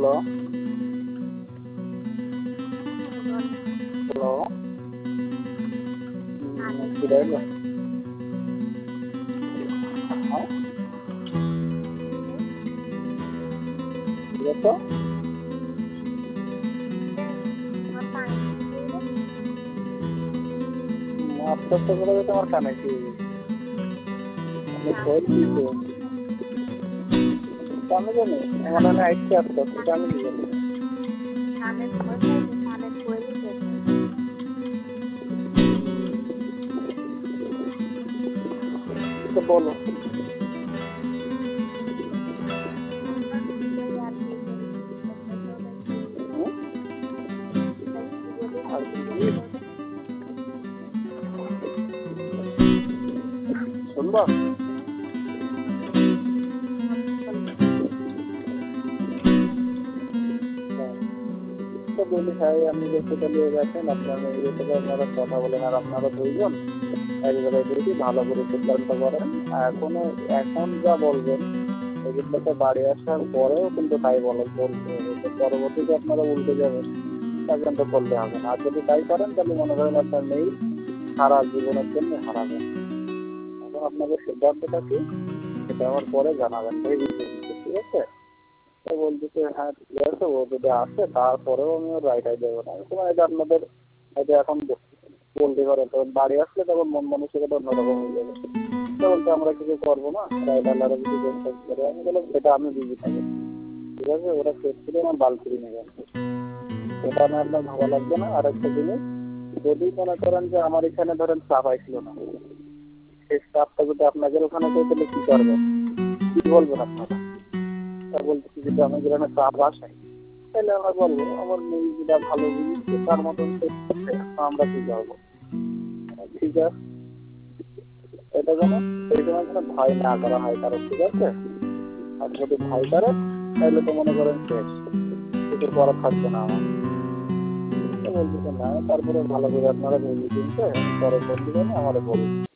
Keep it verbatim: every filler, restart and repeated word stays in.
Hello, hello, হুম, কি রইলো? হ্যাঁ, কি বলছো? উম, আস্তে আস্তে করে তো তোমার কানে কি আমি বলছি তো আমি জানি আমার নামে আইসি আসতো সেটা আমি কি জানি তো বলো। হুম? আর কি শুনবো? হ্যাঁ, তো বলি ভাই আপনি যেহেতু চালিয়ে গেছেন আপনার মেয়ের সাথে আপনারা কথা বলেন আর আপনারা দুইজন এক জায়গায় দেখি ভালো করে সিদ্ধান্ত করেন। এখনো এখন যা বলবেন এগুলোতে বাড়ি আসার পরেও কিন্তু তাই বলে বলতে হবে, তো পরবর্তীতে আপনারা উল্টে যাবেন তা কিন্তু করলে হবে না। আর যদি তাই করেন তাহলে মনে করেন আপনার মেয়ে সারা জীবনের জন্য হারাবেন। এখন আপনাদের সিদ্ধান্তটা কি সেটা আমার পরে জানাবেন, ভেবে চিন্তে, ঠিক আছে? তো বলতেছে হ্যাঁ ঠিক আছে, ও যদি আসে তারপরেও আমি ওর রায়টাই দেবো না। আমি তোমার এটা আপনাদের এটা এখন বলতে পারে, তখন বাড়ি আসলে তখন মন মানসিকতা অন্যরকম হয়ে যাবে। তো বলতে আমরা কিছু করবো না, রায়টা আল্লাহরা কিছু চেষ্টা করে। আমি বললাম সেটা আমি বিজি থাকি, ঠিক আছে? ওরা শেষ করে আমার বাল ফিরে নেবেন, এটা না আপনার ভালো লাগবে না। আর একটা জিনিস, যদি মনে করেন যে আমার এখানে ধরেন চাপ আইছিল না, সেই চাপটা যদি আপনাদের ওখানে কেউ তাহলে কী করবেন, কী বলবেন আপনারা? তা বলতেছি যদি আমার গ্রামে চাপ আসে তাহলে আমরা বলবো আমার মেয়ে যেটা ভালো বুঝছে তার মতন সে করছে, আমরা কী করবো? ঠিক আছে, এটা যেন সেই সময় যেন ভয় না করা হয় কারণ, ঠিক আছে? আর যদি ভয় করে তাহলে তো মনে করেন শেষ, কিছু করার থাকবে না আমার। তো বলতেছে না, তারপরে ভালো করে আপনারা ভেবে চিনতে পরে ফোন দিবেন আমারে বলুন।